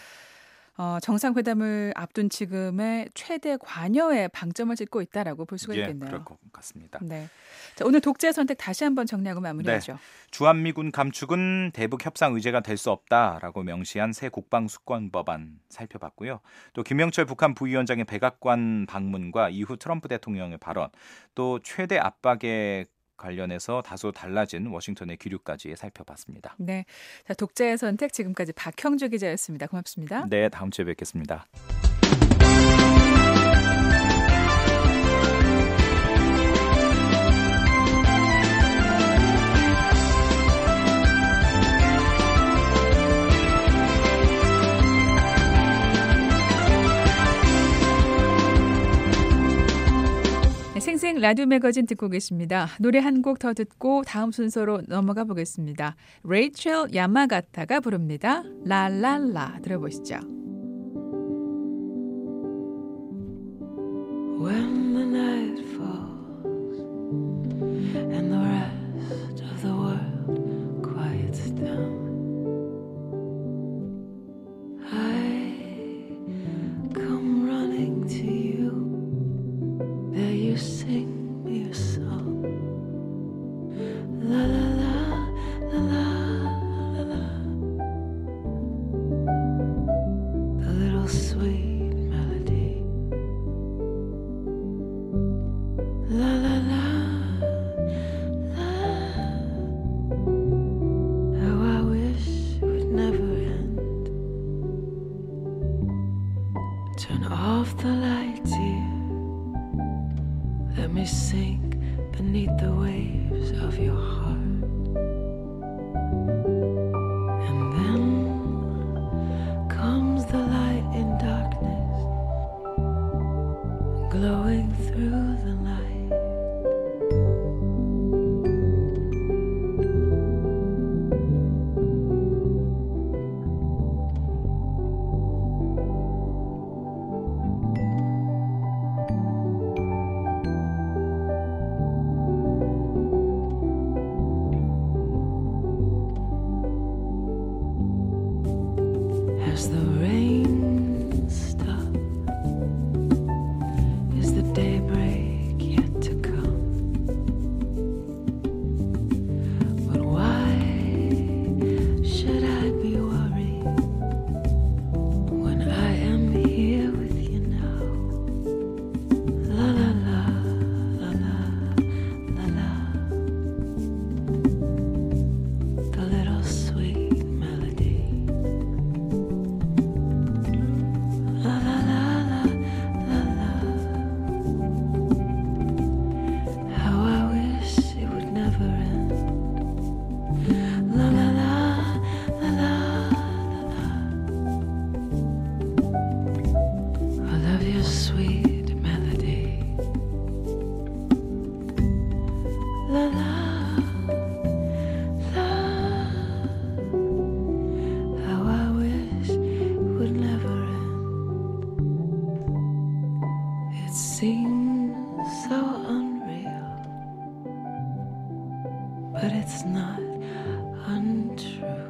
정상회담을 앞둔 지금의 최대 관여에 방점을 찍고 있다라고 볼 수가 있겠네요. 그럴 것 같습니다. 네. 자, 오늘 독재 선택 다시 한번 정리하고 마무리하죠. 네. 주한미군 감축은 대북 협상 의제가 될 수 없다라고 명시한 새 국방수권 법안 살펴봤고요. 또 김영철 북한 부위원장의 백악관 방문과 이후 트럼프 대통령의 발언, 또 최대 압박에 관련해서 다소 달라진 워싱턴의 기류까지 살펴봤습니다. 네, 자, 독재의 선택 지금까지 박형주 기자였습니다. 고맙습니다. 네, 다음 주에 뵙겠습니다. 생생 라디오 매거진 듣고 계십니다. 노래 한 곡 더 듣고 다음 순서로 넘어가 보겠습니다. 레이첼 야마가타가 부릅니다. 라랄라 들어보시죠. When the night falls and the rest of the world quiets down, I come running to you. There you sing me a song. La la la la la la la. The little sweet melody Turn off the light, dear. Let me sink beneath the waves of your heart. And then comes the light in darkness, glowing through the night. Has the rain stopped? Is the daybreak yet to come? But why should I be worried when I am here with you now? La la la, la la, la la. The little sweet melody. La la la la la la. How I wish it would never end. La la la la la la. I love your sweet melody. La la la. How I wish it would never end. It seems so unreal, but it's not untrue.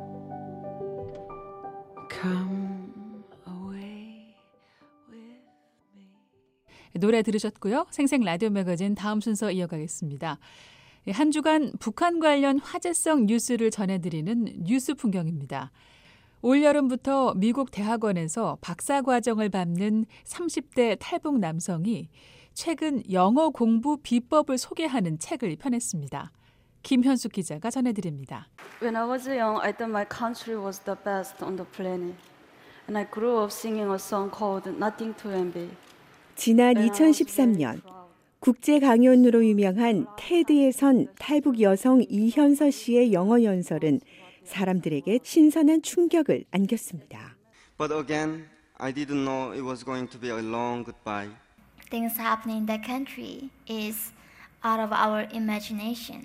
Come away with me. 노래 들으셨고요. 생생 라디오 매거진 다음 순서 이어가겠습니다. 한 주간 북한 관련 화제성 뉴스를 전해드리는 뉴스 풍경입니다. 올여름부터 미국 대학원에서 박사과정을 밟는 30대 탈북 남성이 최근 영어 공부 비법을 소개하는 책을 펴냈습니다. 김현숙 기자가 전해드립니다. When I was young, I thought my country was the best on the planet. And I grew up singing a song called Nothing to Envy. 지난 2013년 국제 강연으로 유명한 테드에 선 탈북 여성 이현서 씨의 영어 연설은 사람들에게 신선한 충격을 안겼습니다. But again, I didn't know it was going to be a long goodbye. Things happening in that country is out of our imagination.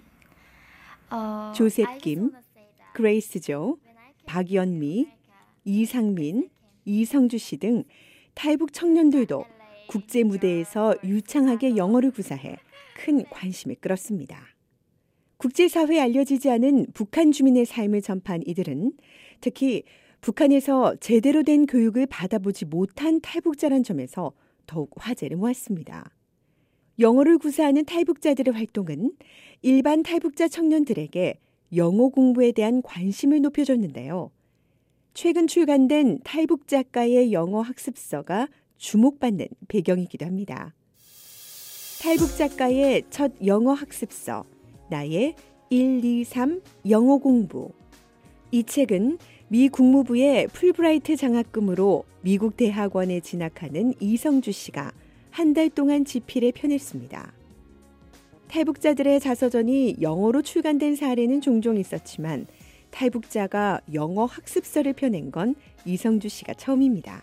조셉 김, 그레이스 조, 박연미, 이상민, 이성주 씨 등 탈북 청년들도 국제 무대에서 유창하게 영어를 구사해 큰 관심을 끌었습니다. 국제사회에 알려지지 않은 북한 주민의 삶을 전파한 이들은 특히 북한에서 제대로 된 교육을 받아보지 못한 탈북자란 점에서 더욱 화제를 모았습니다. 영어를 구사하는 탈북자들의 활동은 일반 탈북자 청년들에게 영어 공부에 대한 관심을 높여줬는데요. 최근 출간된 탈북 작가의 영어 학습서가 주목받는 배경이기도 합니다. 탈북 작가의 첫 영어 학습서, 나의 1, 2, 3 영어 공부. 이 책은 미 국무부의 풀브라이트 장학금으로 미국 대학원에 진학하는 이성주 씨가 한 달 동안 집필해 펴냈습니다. 탈북자들의 자서전이 영어로 출간된 사례는 종종 있었지만 탈북자가 영어 학습서를 펴낸 건 이성주 씨가 처음입니다.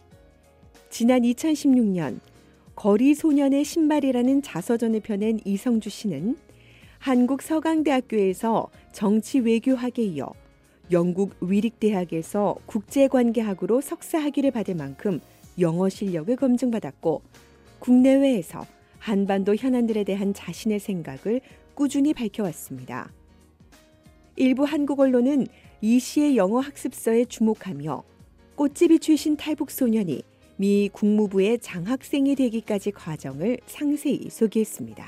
지난 2016년 거리 소년의 신발이라는 자서전을 펴낸 이성주 씨는 한국 서강대학교에서 정치외교학에 이어 영국 위릭대학에서 국제관계학으로 석사학위를 받을 만큼 영어 실력을 검증받았고 국내외에서 한반도 현안들에 대한 자신의 생각을 꾸준히 밝혀왔습니다. 일부 한국 언론은 이 씨의 영어 학습서에 주목하며 꽃집이 출신 탈북 소년이 미 국무부의 장학생이 되기까지 과정을 상세히 소개했습니다.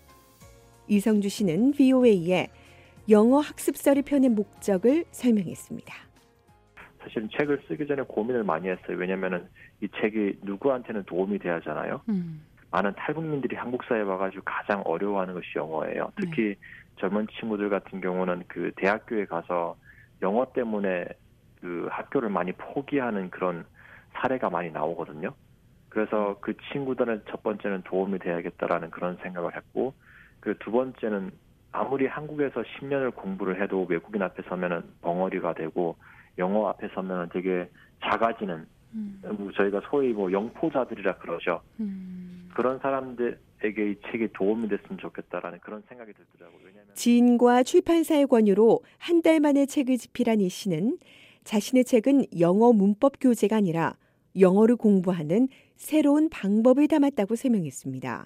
이성주 씨는 VOA에 영어 학습서를 펴낸 목적을 설명했습니다. 사실은 책을 쓰기 전에 고민을 많이 했어요. 왜냐하면 이 책이 누구한테는 도움이 돼야 하잖아요. 많은 탈북민들이 한국 사회에 와가지고 가장 어려워하는 것이 영어예요. 특히 젊은 친구들 같은 경우는 그 대학교에 가서 영어 때문에 그 학교를 많이 포기하는 그런 사례가 많이 나오거든요. 그래서 그 친구들은 첫 번째는 도움이 돼야겠다라는 그런 생각을 했고, 그리고 두 번째는 아무리 한국에서 10년을 공부를 해도 외국인 앞에 서면은 벙어리가 되고 영어 앞에 서면은 되게 작아지는 저희가 소위 뭐 영포자들이라 그러죠. 그런 사람들에게 이 책이 도움이 됐으면 좋겠다라는 그런 생각이 들더라고요. 왜냐하면 지인과 출판사의 권유로 한 달 만에 책을 집필한 이 씨는 자신의 책은 영어 문법 교재가 아니라 영어를 공부하는 새로운 방법을 담았다고 설명했습니다.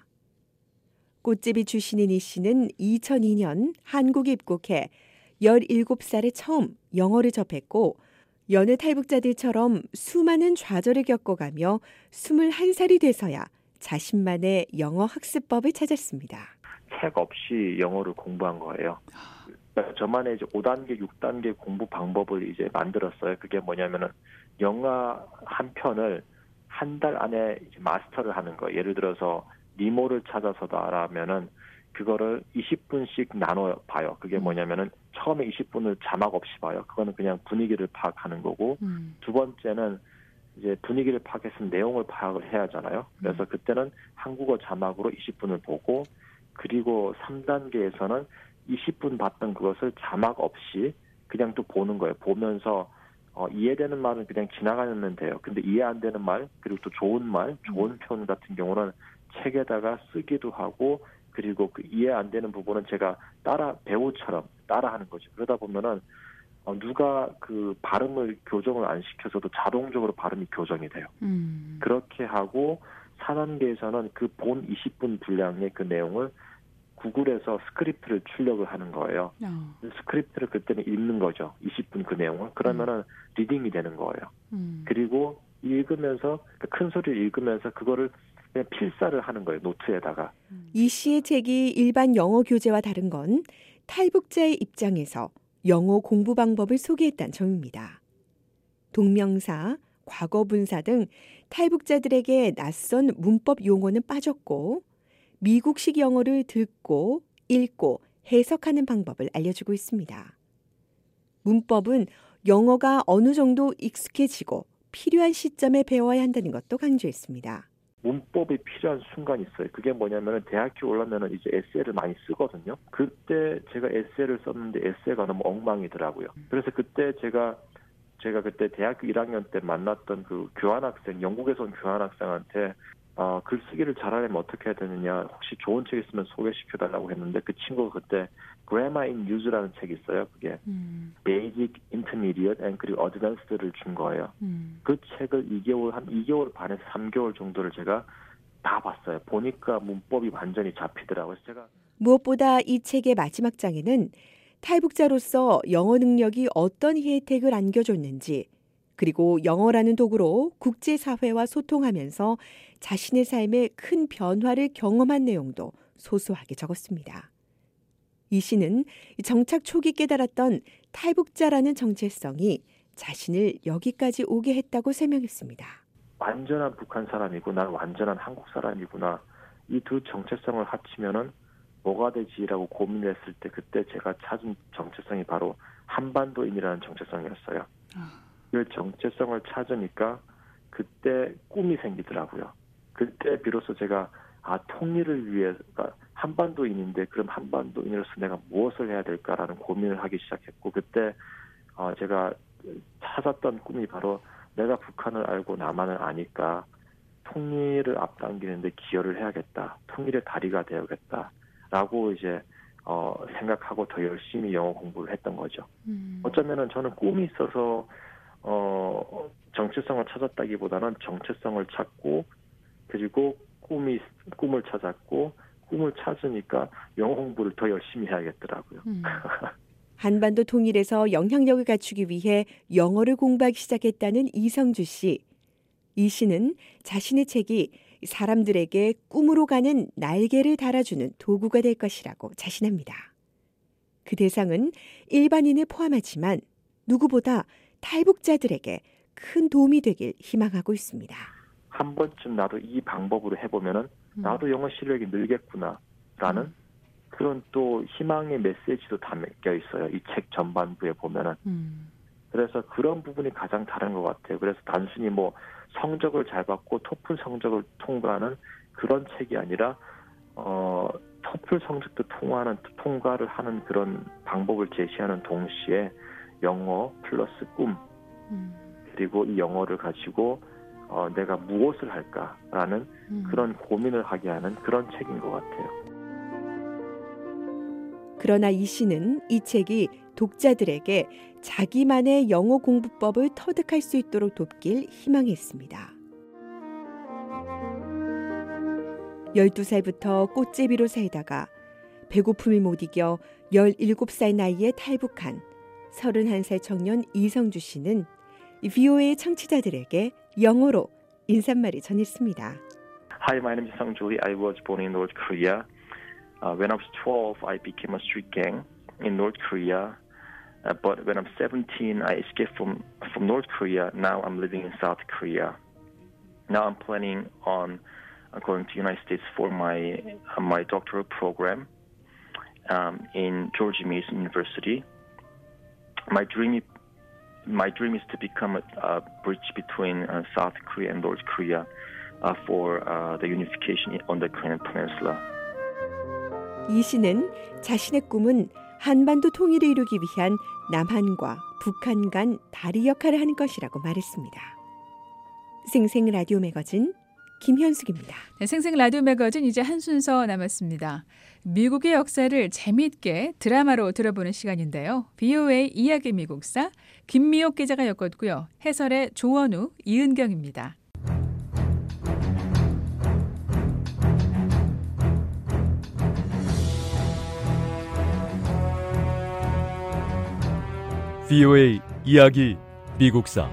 꽃제비 출신인 이 씨는 2002년 한국에 입국해 17살에 처음 영어를 접했고 여느 탈북자들처럼 수많은 좌절을 겪어가며 21살이 돼서야 자신만의 영어 학습법을 찾았습니다. 책 없이 영어를 공부한 거예요. 저만의 이제 5단계, 6단계 공부 방법을 이제 만들었어요. 그게 뭐냐면은 영화 한 편을 한 달 안에 이제 마스터를 하는 거예요. 예를 들어서 니모를 찾아서도 알아면은 그거를 20분씩 나눠 봐요. 그게 뭐냐면은 처음에 20분을 자막 없이 봐요. 그거는 그냥 분위기를 파악하는 거고, 두 번째는 이제 분위기를 파악했으면 내용을 파악을 해야 하잖아요. 그래서 그때는 한국어 자막으로 20분을 보고, 그리고 3단계에서는 20분 봤던 그것을 자막 없이 그냥 또 보는 거예요. 보면서 이해되는 말은 그냥 지나가면 돼요. 근데 이해 안 되는 말, 그리고 또 좋은 말, 좋은 표현 같은 경우는 책에다가 쓰기도 하고, 그리고 그 이해 안 되는 부분은 제가 배우처럼 따라하는 거죠. 그러다 보면은 누가 그 발음을 교정을 안 시켜서도 자동적으로 발음이 교정이 돼요. 그렇게 하고 4단계에서는 그 본 20분 분량의 그 내용을 구글에서 스크립트를 출력을 하는 거예요. 스크립트를 그때는 읽는 거죠. 20분 그 내용을. 그러면은 리딩이 되는 거예요. 그리고 읽으면서 큰 소리를 읽으면서 그거를 그냥 필사를 하는 거예요. 노트에다가. 이 씨의 책이 일반 영어 교재와 다른 건 탈북자의 입장에서 영어 공부 방법을 소개했다는 점입니다. 동명사, 과거분사 등 탈북자들에게 낯선 문법 용어는 빠졌고 미국식 영어를 듣고 읽고 해석하는 방법을 알려주고 있습니다. 문법은 영어가 어느 정도 익숙해지고 필요한 시점에 배워야 한다는 것도 강조했습니다. 문법이 필요한 순간이 있어요. 그게 뭐냐면은 대학교 올라면은 이제 에세이를 많이 쓰거든요. 그때 제가 에세이를 썼는데 에세이가 너무 엉망이더라고요. 그래서 그때 제가 그때 대학교 1학년 때 만났던 그 교환학생, 영국에서 온 교환학생한테 글쓰기를 잘하려면 어떻게 해야 되느냐, 혹시 좋은 책 있으면 소개시켜달라고 했는데 그 친구가 그때 Grammar in Use라는 책이 있어요. 그게 Basic, Intermediate, and 그리고 Advanced를 준 거예요. 그 책을 한 2개월 반에서 3개월 정도를 제가 다 봤어요. 보니까 문법이 완전히 잡히더라고요. 제가 무엇보다 이 책의 마지막 장에는 탈북자로서 영어 능력이 어떤 혜택을 안겨줬는지, 그리고 영어라는 도구로 국제사회와 소통하면서 자신의 삶에 큰 변화를 경험한 내용도 소소하게 적었습니다. 이 씨는 정착 초기 깨달았던 탈북자라는 정체성이 자신을 여기까지 오게 했다고 설명했습니다. 완전한 북한 사람이고 난 완전한 한국 사람이구나. 이 두 정체성을 합치면은 뭐가 되지라고 고민을 했을 때 그때 제가 찾은 정체성이 바로 한반도인이라는 정체성이었어요. 그 정체성을 찾으니까 그때 꿈이 생기더라고요. 그때 비로소 제가 통일을 위해 한반도인인데 그럼 한반도인으로서 내가 무엇을 해야 될까라는 고민을 하기 시작했고, 그때 제가 찾았던 꿈이 바로 내가 북한을 알고 남한을 아니까 통일을 앞당기는데 기여를 해야겠다. 통일의 다리가 되어야겠다라고 이제 생각하고 더 열심히 영어 공부를 했던 거죠. 어쩌면은 저는 꿈이 있어서 정체성을 찾았다기보다는 정체성을 찾고, 그리고 꿈을 찾았고, 꿈을 찾으니까 영어 공부를 더 열심히 해야겠더라고요. 한반도 통일에서 영향력을 갖추기 위해 영어를 공부하기 시작했다는 이성주 씨. 이 씨는 자신의 책이 사람들에게 꿈으로 가는 날개를 달아주는 도구가 될 것이라고 자신합니다. 그 대상은 일반인을 포함하지만 누구보다 탈북자들에게 큰 도움이 되길 희망하고 있습니다. 한 번쯤 나도 이 방법으로 해보면은 나도 영어 실력이 늘겠구나라는 그런 또 희망의 메시지도 담겨 있어요. 이 책 전반부에 보면은. 그래서 그런 부분이 가장 다른 것 같아요. 그래서 단순히 뭐 성적을 잘 받고 토플 성적을 통과하는 그런 책이 아니라 토플 성적도 통과를 하는 그런 방법을 제시하는 동시에 영어 플러스 꿈 그리고 이 영어를 가지고 내가 무엇을 할까라는 그런 고민을 하게 하는 그런 책인 것 같아요. 그러나 이 씨는 이 책이 독자들에게 자기만의 영어 공부법을 터득할 수 있도록 돕길 희망했습니다. 12살부터 꽃제비로 살다가 배고픔을 못 이겨 17살 나이에 탈북한 31살 청년 이성주 씨는 VOA 청취자들에게 영어로 인사말을 전했습니다. Hi, my name is Sang-Juli. I was born in North Korea. When I was 12, I became a street gang in North Korea. But when I'm 17, I escaped from North Korea. Now I'm living in South Korea. Now I'm planning on going to the United States for my doctoral program in George Mason University. My dream is to become a bridge between South Korea and North Korea for the unification on the Korean Peninsula. 이 씨는 자신의 꿈은 한반도 통일을 이루기 위한 남한과 북한 간 다리 역할을 하는 것이라고 말했습니다. 생생 라디오 매거진 김현숙입니다. 네, 생생 라디오 매거진 이제 한 순서 남았습니다. 미국의 역사를 재미있게 드라마로 들어보는 시간인데요. VOA 이야기 미국사 김미옥 기자가 엮었고요. 해설의 조원우, 이은경입니다. VOA 이야기 미국사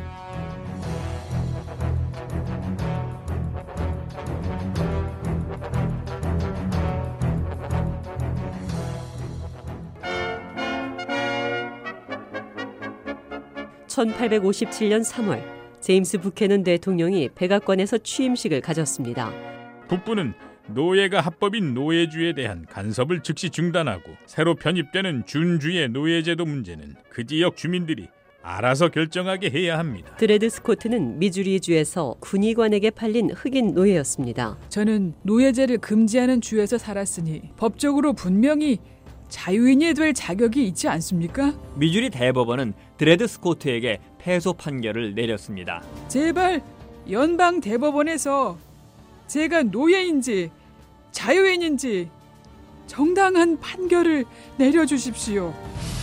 (1857년 3월) 제임스 부캐넌 대통령이 백악관에서 취임식을 가졌습니다. 북부는 노예가 합법인 노예주에 대한 간섭을 즉시 중단하고 새로 편입되는 준주의 노예제도 문제는 그 지역 주민들이 알아서 결정하게 해야 합니다. 드레드 스코트는 미주리주에서 군의관에게 팔린 흑인 노예였습니다. 저는 노예제를 금지하는 주에서 살았으니 법적으로 분명히 자유인이 될 자격이 있지 않습니까? 미주리 대법원은 드레드 스코트에게 패소 판결을 내렸습니다. 제발 연방 대법원에서 제가 노예인지 자유인인지 정당한 판결을 내려주십시오.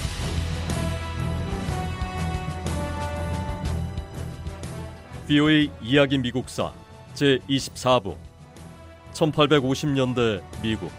VOA 이야기 미국사 제24부 1850년대 미국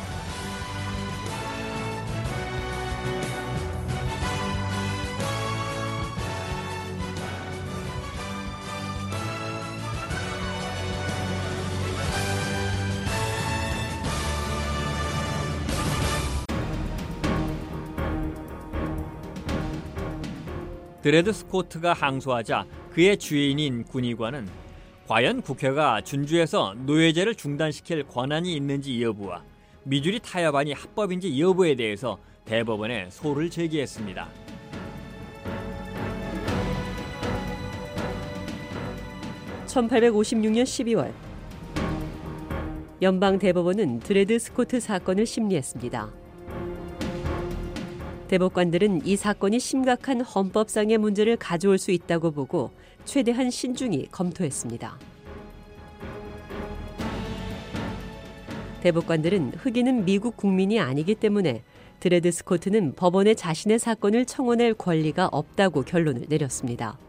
드레드 스코트가 항소하자 그의 주인인 군의관은 과연 국회가 준주에서 노예제를 중단시킬 권한이 있는지 여부와 미주리 타협안이 합법인지 여부에 대해서 대법원에 소를 제기했습니다. (1856년 12월) 연방 대법원은 드레드 스코트 사건을 심리했습니다. 대법관들은 이 사건이 심각한 헌법상의 문제를 가져올 수 있다고 보고 최대한 신중히 검토했습니다. 대법관들은 흑인은 미국 국민이 아니기 때문에 드레드 스코트는 법원에 자신의 사건을 청원할 권리가 없다고 결론을 내렸습니다.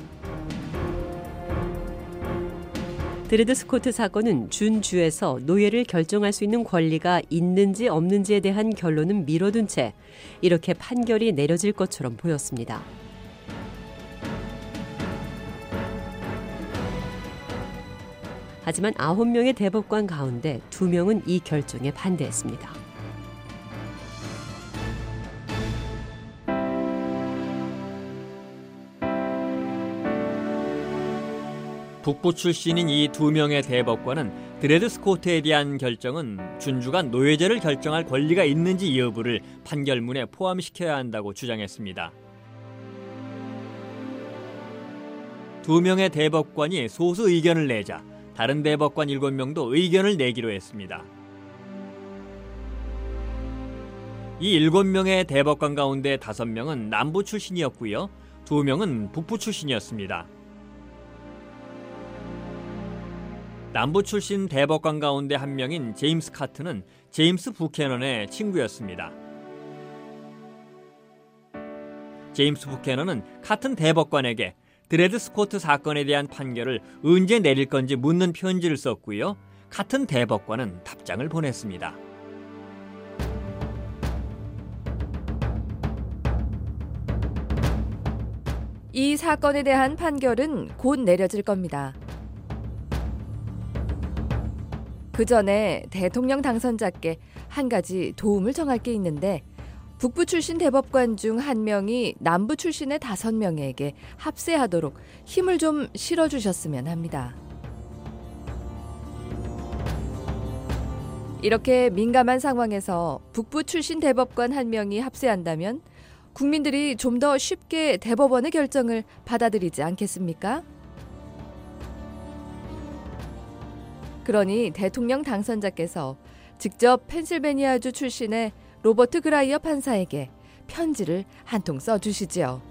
드레드 스코트 사건은 준주에서 노예를 결정할 수 있는 권리가 있는지 없는지에 대한 결론은 미뤄둔 채 이렇게 판결이 내려질 것처럼 보였습니다. 하지만 9명의 대법관 가운데 2명은 이 결정에 반대했습니다. 북부 출신인 이 2명의 대법관은 드레드 스코트에 대한 결정은 준주가 노예제를 결정할 권리가 있는지 여부를 판결문에 포함시켜야 한다고 주장했습니다. 2명의 대법관이 소수 의견을 내자 다른 대법관 7명도 의견을 내기로 했습니다. 이 7명의 대법관 가운데 5명은 남부 출신이었고요. 2명은 북부 출신이었습니다. 남부 출신 대법관 가운데 1명인 제임스 카트는 제임스 부캐넌의 친구였습니다. 제임스 부캐넌은 카튼 대법관에게 드레드 스코트 사건에 대한 판결을 언제 내릴 건지 묻는 편지를 썼고요. 카튼 대법관은 답장을 보냈습니다. 이 사건에 대한 판결은 곧 내려질 겁니다. 그 전에 대통령 당선자께 한 가지 도움을 청할 게 있는데 북부 출신 대법관 중 1명이 남부 출신의 5명에게 합세하도록 힘을 좀 실어주셨으면 합니다. 이렇게 민감한 상황에서 북부 출신 대법관 1명이 합세한다면 국민들이 좀 더 쉽게 대법원의 결정을 받아들이지 않겠습니까? 그러니 대통령 당선자께서 직접 펜실베니아주 출신의 로버트 그라이어 판사에게 편지를 한 통 써주시지요.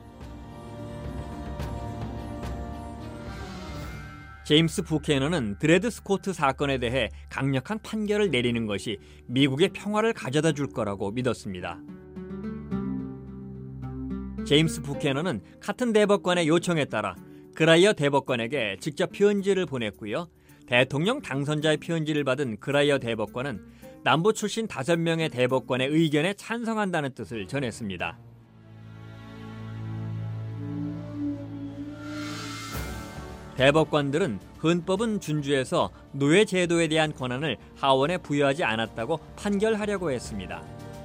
제임스 부캐넌은 드레드 스코트 사건에 대해 강력한 판결을 내리는 것이 미국의 평화를 가져다 줄 거라고 믿었습니다. 제임스 부캐넌은 카튼 대법관의 요청에 따라 그라이어 대법관에게 직접 편지를 보냈고요. 대통령 당선자의 편지를 받은 그라이어 대법관은 남부 출신 5명의 대법관의 의견에 찬성한다는 뜻을 전했습니다. 대법관들은 헌법은 준주에서 노예 제도에 대한 권한을 하원에 부여하지 않았다고 판결하려고 했습니다.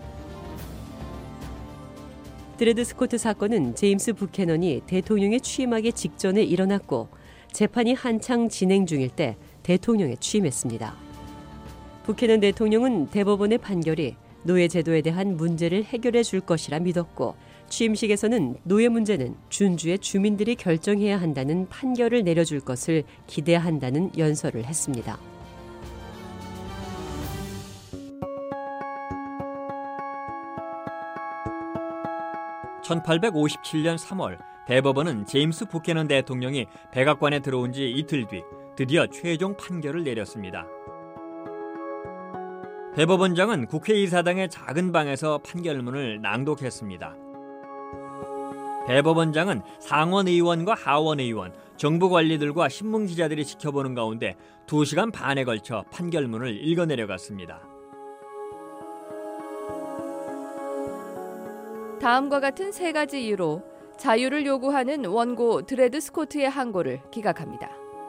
드레드 스코트 사건은 제임스 부캐넌이 대통령에 취임하기 직전에 일어났고 재판이 한창 진행 중일 때 대통령에 취임했습니다. 부캐넌 대통령은 대법원의 판결이 노예 제도에 대한 문제를 해결해 줄 것이라 믿었고 취임식에서는 노예 문제는 준주의 주민들이 결정해야 한다는 판결을 내려줄 것을 기대한다는 연설을 했습니다. (1857년 3월) 대법원은 제임스 부캐넌 대통령이 백악관에 들어온 지 이틀 뒤 드디어 최종 판결을 내렸습니다. 대법원장은 국회의사당의 작은 방에서 판결문을 낭독했습니다. 대법원장은 상원의원과 하원의원, 정부 관리들과 신문기자들이 지켜보는 가운데 2시간 반에 걸쳐 판결문을 읽어내려갔습니다. 다음과 같은 3가지 이유로 자유를 요구하는 원고 드레드 스코트의 항고를 기각합니다.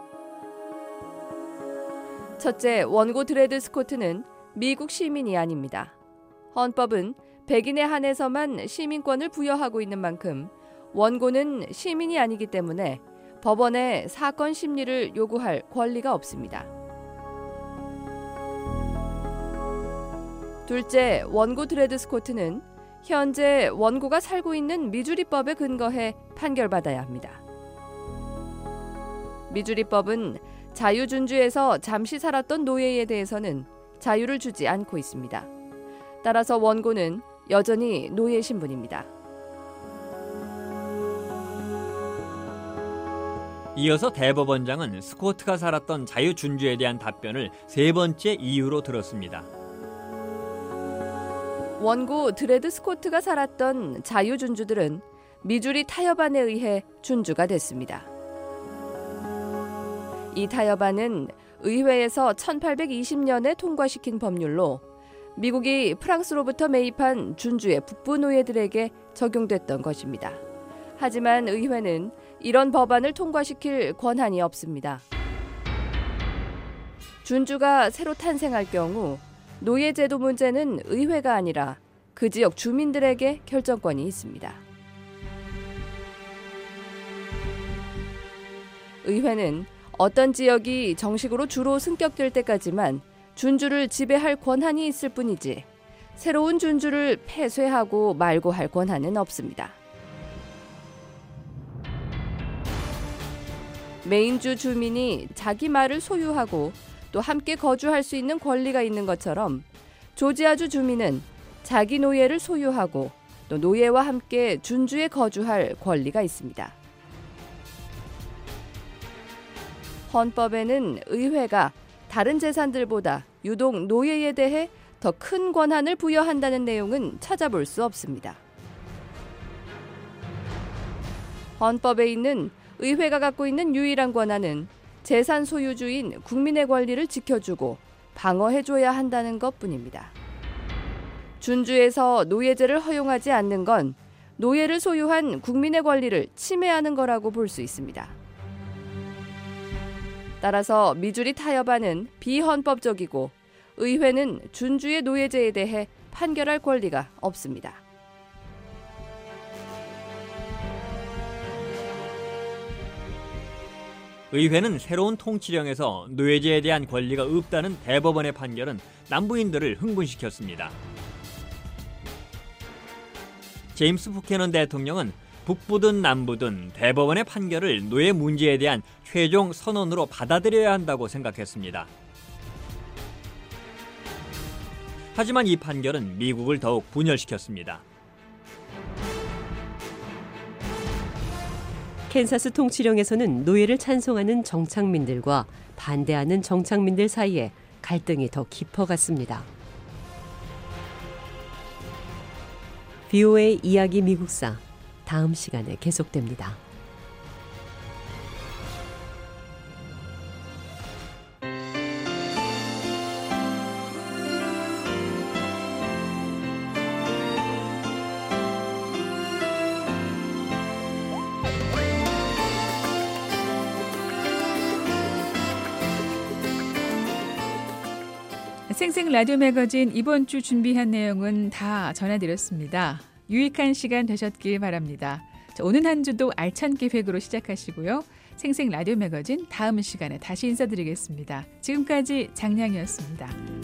첫째, 원고 드레드 스코트는 미국 시민이 아닙니다. 헌법은 백인에 한해서만 시민권을 부여하고 있는 만큼 원고는 시민이 아니기 때문에 법원에 사건 심리를 요구할 권리가 없습니다. 둘째, 원고 드레드 스코트는 현재 원고가 살고 있는 미주리법에 근거해 판결받아야 합니다. 미주리법은 자유준주에서 잠시 살았던 노예에 대해서는 자유를 주지 않고 있습니다. 따라서 원고는 여전히 노예 신분입니다. 이어서 대법원장은 스코트가 살았던 자유준주에 대한 답변을 3번째 이유로 들었습니다. 원고 드레드 스코트가 살았던 자유준주들은 미주리 타협안에 의해 준주가 됐습니다. 이 타협안은 의회에서 1820년에 통과시킨 법률로 미국이 프랑스로부터 매입한 준주의 북부 노예들에게 적용됐던 것입니다. 하지만 의회는 이런 법안을 통과시킬 권한이 없습니다. 준주가 새로 탄생할 경우 노예제도 문제는 의회가 아니라 그 지역 주민들에게 결정권이 있습니다. 의회는 어떤 지역이 정식으로 주로 승격될 때까지만 준주를 지배할 권한이 있을 뿐이지 새로운 준주를 폐쇄하고 말고 할 권한은 없습니다. 메인주 주민이 자기 말을 소유하고 또 함께 거주할 수 있는 권리가 있는 것처럼 조지아주 주민은 자기 노예를 소유하고 또 노예와 함께 준주에 거주할 권리가 있습니다. 헌법에는 의회가 다른 재산들보다 유독 노예에 대해 더 큰 권한을 부여한다는 내용은 찾아볼 수 없습니다. 헌법에 있는 의회가 갖고 있는 유일한 권한은 재산 소유주인 국민의 권리를 지켜주고 방어해줘야 한다는 것뿐입니다. 준주에서 노예제를 허용하지 않는 건 노예를 소유한 국민의 권리를 침해하는 거라고 볼 수 있습니다. 따라서 미주리 타협안은 비헌법적이고 의회는 준주의 노예제에 대해 판결할 권리가 없습니다. 의회는 새로운 통치령에서 노예제에 대한 권리가 없다는 대법원의 판결은 남부인들을 흥분시켰습니다. 제임스 부캐넌 대통령은 북부든 남부든 대법원의 판결을 노예 문제에 대한 최종 선언으로 받아들여야 한다고 생각했습니다. 하지만 이 판결은 미국을 더욱 분열시켰습니다. 캔사스 통치령에서는 노예를 찬송하는 정착민들과 반대하는 정착민들 사이에 갈등이 더 깊어갔습니다. VOA 이야기 미국사 다음 시간에 계속됩니다. 생생 라디오 매거진 이번 주 준비한 내용은 다 전해드렸습니다. 유익한 시간 되셨길 바랍니다. 오는 한 주도 알찬 기획으로 시작하시고요. 생생 라디오 매거진 다음 시간에 다시 인사드리겠습니다. 지금까지 장량이었습니다.